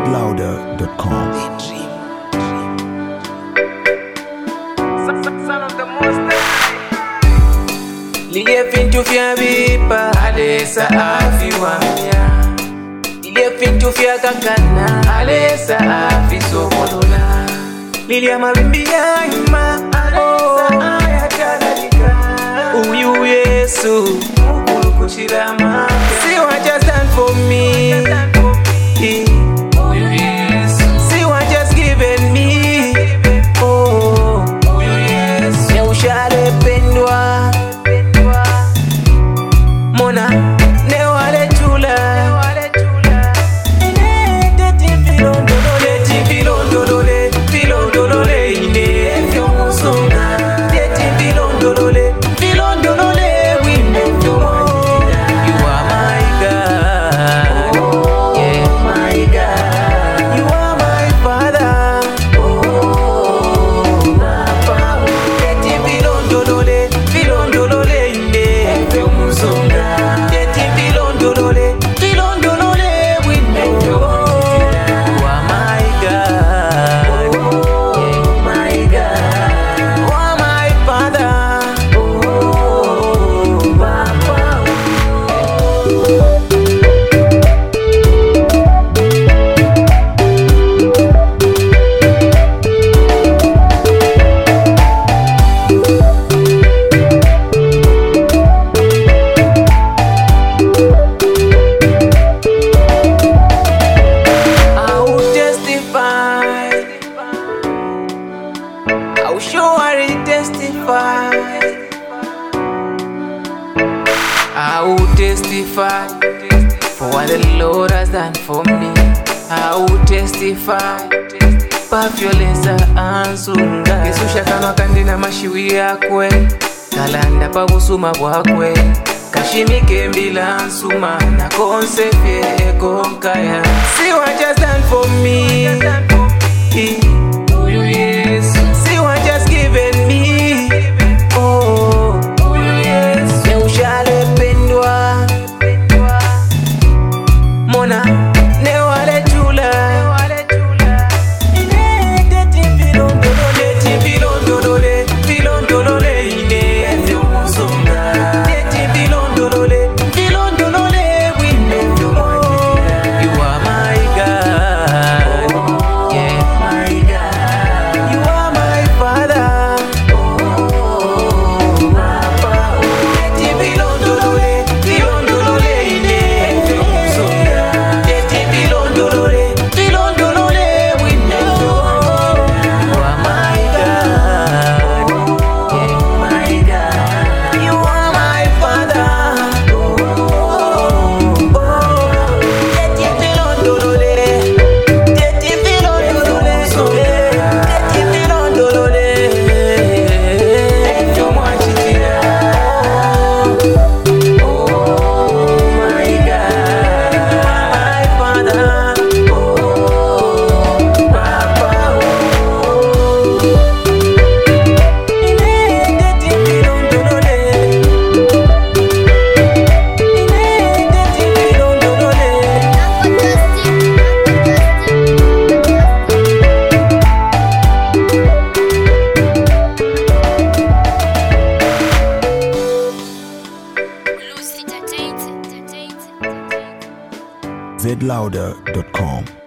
zlouder.com. Liye fintu fya bipa alesa afi wamya. Liye fintu fya kakana alesa afi sokolola. Lilia mabimbi ya ima alesa ayatalalika. Uyu Yesu mukulu kuchirama. See what just done for me. Uyu Yesu. See what just given me. Oh, Uyu Yesu. Neushale pendwa. Mona ne wale chula filondolole ine fyo musonga deti filondolole wine fyo mwajina. You are my God, yeah, my God. You are my Father, oh, Papa. Deti filondolole ine fyo musonga. I'll surely testify. I will testify for what the Lord has done for me. I will testify pafyolenza ansunga. Yesu shakama kandina mashiwi yakwe kalanda pabusuma bwakwe kashimike mbila nsuma na konsefye konkaya. See what just done for me. Uyu Yesu. See what just given me. Oh, Uyu Yesu. Neushale pendwa. Mona ne wale chula. Filondolole ine fyo musonga. Filondolole wine fyo mwajina. You are my God, yeah, my God. You are my Father, oh, Papa. Deti filondolole ine fyo musonga. Deti filondolole wine fyo mwajina. You are my God, yeah, my God. You are my Father, oh, deti filondolole fyo mwajina. Oh my God, my Father, oh, Papa, oh. Deti filondolole zlouder.com.